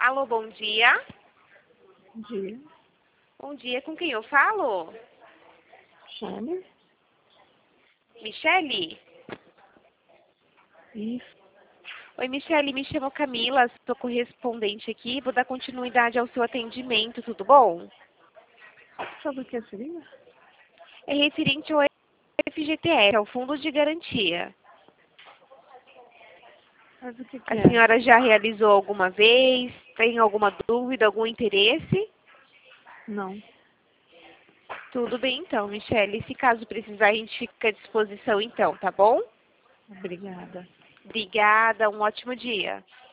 Alô, bom dia. Bom dia. Bom dia, com quem eu falo? Chame. Michele? Isso. Oi, Michele, me chamo Camila, sou correspondente aqui, vou dar continuidade ao seu atendimento, tudo bom? Sobre o que seria? É referente ao FGTS, ao Fundo de Garantia. Mas o que A é? senhora já realizou alguma vez? Tem alguma dúvida, algum interesse? Não. Tudo bem então, Michele. Se caso precisar, a gente fica à disposição então, tá bom? Obrigada. Obrigada, um ótimo dia.